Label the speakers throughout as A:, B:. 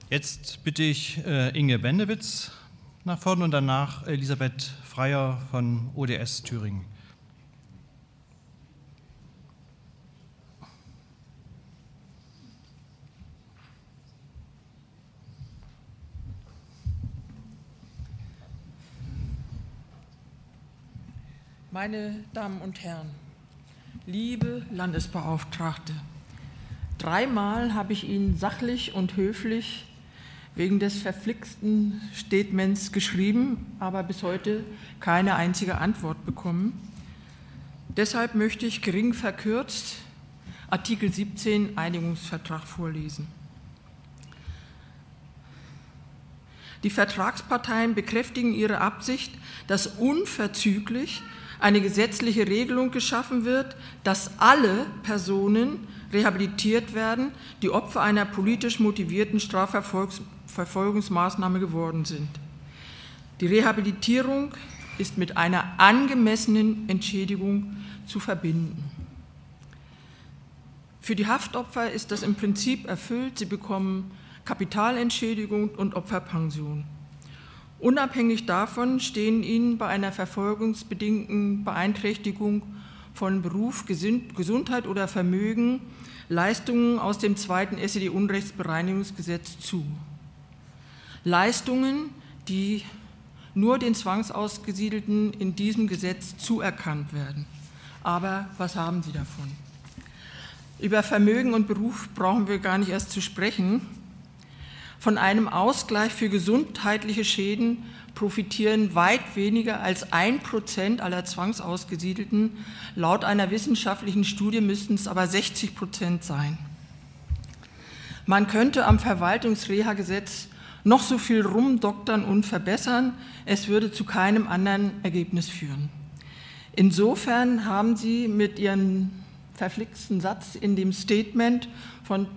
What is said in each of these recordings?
A: Jetzt bitte ich Inge Bendewitz nach vorne und danach Elisabeth Freier von ODS Thüringen.
B: Meine Damen und Herren, liebe Landesbeauftragte, 3-mal habe ich Ihnen sachlich und höflich wegen des verflixten Statements geschrieben, aber bis heute keine einzige Antwort bekommen. Deshalb möchte ich gering verkürzt Artikel 17 Einigungsvertrag vorlesen. Die Vertragsparteien bekräftigen ihre Absicht, dass unverzüglich eine gesetzliche Regelung geschaffen wird, dass alle Personen rehabilitiert werden, die Opfer einer politisch motivierten Strafverfolgungsmaßnahme geworden sind. Die Rehabilitierung ist mit einer angemessenen Entschädigung zu verbinden. Für die Haftopfer ist das im Prinzip erfüllt. Sie bekommen Kapitalentschädigung und Opferpension. Unabhängig davon stehen ihnen bei einer verfolgungsbedingten Beeinträchtigung von Beruf, Gesundheit oder Vermögen Leistungen aus dem 2. SED-Unrechtsbereinigungsgesetz zu. Leistungen, die nur den Zwangsausgesiedelten in diesem Gesetz zuerkannt werden. Aber was haben sie davon? Über Vermögen und Beruf brauchen wir gar nicht erst zu sprechen. Von einem Ausgleich für gesundheitliche Schäden profitieren weit weniger als 1% aller Zwangsausgesiedelten. Laut einer wissenschaftlichen Studie müssten es aber 60% sein. Man könnte am Verwaltungsreha-Gesetz noch so viel rumdoktern und verbessern, es würde zu keinem anderen Ergebnis führen. Insofern haben Sie mit Ihrem verflixten Satz in dem Statement von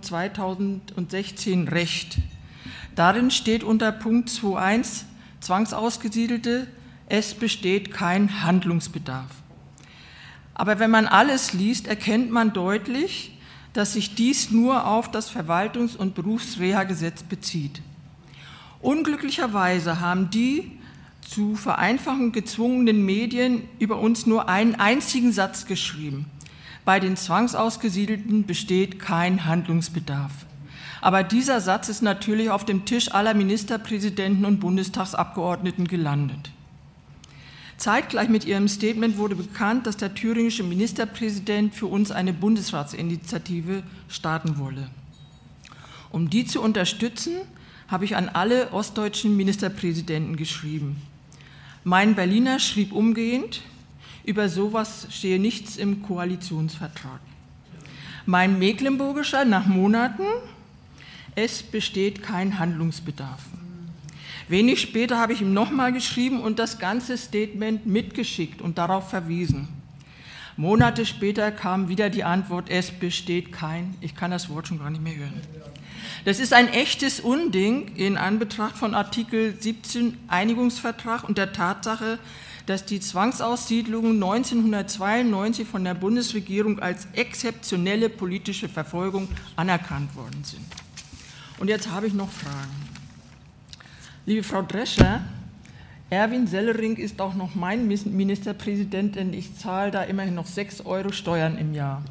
B: 2016 recht. Darin steht unter Punkt 2.1 Zwangsausgesiedelte, es besteht kein Handlungsbedarf. Aber wenn man alles liest, erkennt man deutlich, dass sich dies nur auf das Verwaltungs- und Berufsreha-Gesetz bezieht. Unglücklicherweise haben die zu Vereinfachung gezwungenen Medien über uns nur einen einzigen Satz geschrieben. Bei den Zwangsausgesiedelten besteht kein Handlungsbedarf. Aber dieser Satz ist natürlich auf dem Tisch aller Ministerpräsidenten und Bundestagsabgeordneten gelandet. Zeitgleich mit ihrem Statement wurde bekannt, dass der thüringische Ministerpräsident für uns eine Bundesratsinitiative starten wolle. Um die zu unterstützen, habe ich an alle ostdeutschen Ministerpräsidenten geschrieben. Mein Berliner schrieb umgehend, über sowas stehe nichts im Koalitionsvertrag. Mein Mecklenburgischer nach Monaten, es besteht kein Handlungsbedarf. Wenig später habe ich ihm nochmal geschrieben und das ganze Statement mitgeschickt und darauf verwiesen. Monate später kam wieder die Antwort, es besteht kein, ich kann das Wort schon gar nicht mehr hören. Das ist ein echtes Unding in Anbetracht von Artikel 17 Einigungsvertrag und der Tatsache, dass die Zwangsaussiedlungen 1992 von der Bundesregierung als exzeptionelle politische Verfolgung anerkannt worden sind. Und jetzt habe ich noch Fragen. Liebe Frau Drescher, Erwin Sellering ist auch noch mein Ministerpräsident, denn ich zahle da immerhin noch 6 € Steuern im Jahr.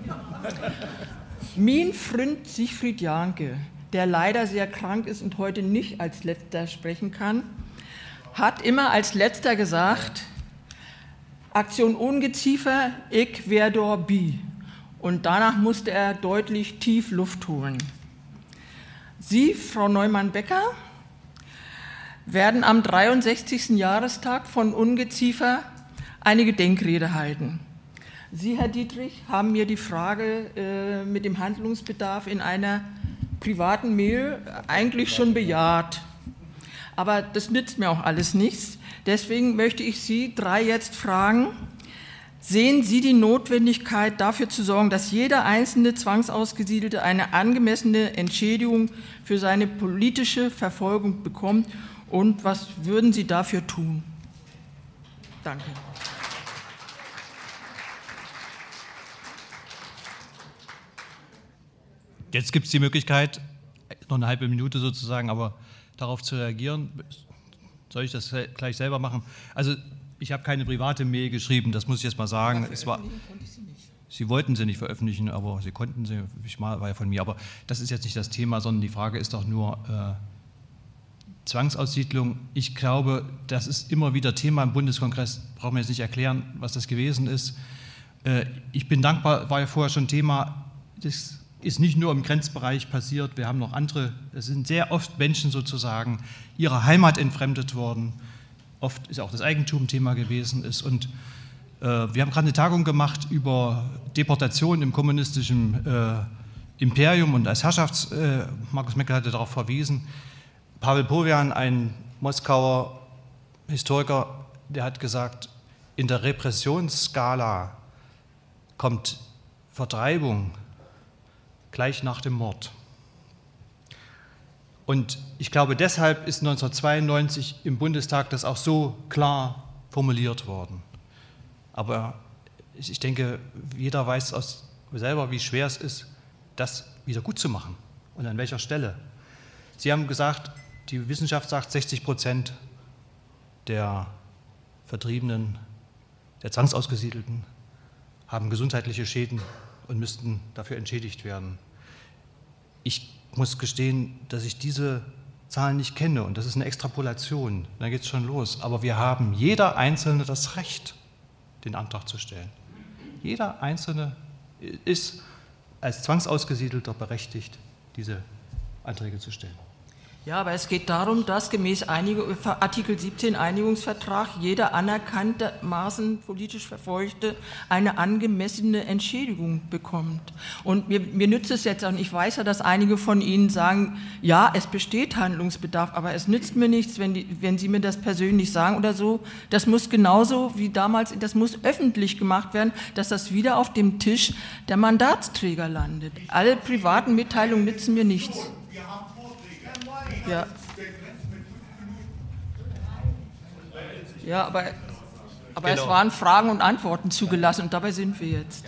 B: Mein Freund Siegfried Jahnke, der leider sehr krank ist und heute nicht als Letzter sprechen kann, hat immer als Letzter gesagt, Aktion Ungeziefer, ich wär dabei. Und danach musste er deutlich tief Luft holen. Sie, Frau Neumann-Becker, werden am 63. Jahrestag von Ungeziefer eine Gedenkrede halten. Sie, Herr Dietrich, haben mir die Frage mit dem Handlungsbedarf in einer privaten Mail eigentlich schon bejaht. Aber das nützt mir auch alles nichts. Deswegen möchte ich Sie 3 jetzt fragen, sehen Sie die Notwendigkeit, dafür zu sorgen, dass jeder einzelne Zwangsausgesiedelte eine angemessene Entschädigung für seine politische Verfolgung bekommt? Und was würden Sie dafür tun? Danke.
A: Jetzt gibt es die Möglichkeit, noch eine halbe Minute sozusagen, aber darauf zu reagieren, soll ich das gleich selber machen? Also ich habe keine private Mail geschrieben, das muss ich jetzt mal sagen. Sie wollten sie nicht veröffentlichen, aber sie konnten sie, war ja von mir. Aber das ist jetzt nicht das Thema, sondern die Frage ist doch nur Zwangsaussiedlung. Ich glaube, das ist immer wieder Thema im Bundeskongress, brauchen wir jetzt nicht erklären, was das gewesen ist. Ich bin dankbar, war ja vorher schon Thema, das ist nicht nur im Grenzbereich passiert, wir haben noch andere, es sind sehr oft Menschen sozusagen ihrer Heimat entfremdet worden, oft ist auch das Eigentum Thema gewesen ist und wir haben gerade eine Tagung gemacht über Deportation im kommunistischen Imperium und als Markus Meckel hatte darauf verwiesen, Pavel Povian, ein Moskauer Historiker, der hat gesagt, in der Repressionsskala kommt Vertreibung gleich nach dem Mord. Und ich glaube, deshalb ist 1992 im Bundestag das auch so klar formuliert worden. Aber ich denke, jeder weiß selber, wie schwer es ist, das wieder gut zu machen und an welcher Stelle. Sie haben gesagt, die Wissenschaft sagt, 60% der Vertriebenen, der Zwangsausgesiedelten haben gesundheitliche Schäden und müssten dafür entschädigt werden. Ich muss gestehen, dass ich diese Zahlen nicht kenne und das ist eine Extrapolation, dann geht es schon los. Aber wir haben jeder Einzelne das Recht, den Antrag zu stellen. Jeder Einzelne ist als Zwangsausgesiedelter berechtigt, diese Anträge zu stellen.
B: Ja, aber es geht darum, dass gemäß Artikel 17 Einigungsvertrag jeder anerkanntermaßen politisch Verfolgte eine angemessene Entschädigung bekommt. Und mir nützt es jetzt auch, und ich weiß ja, dass einige von Ihnen sagen, ja, es besteht Handlungsbedarf, aber es nützt mir nichts, wenn Sie mir das persönlich sagen oder so. Das muss genauso wie damals, das muss öffentlich gemacht werden, dass das wieder auf dem Tisch der Mandatsträger landet. Alle privaten Mitteilungen nützen mir nichts. Ja. Ja, aber genau. Es waren Fragen und Antworten zugelassen und dabei sind wir jetzt.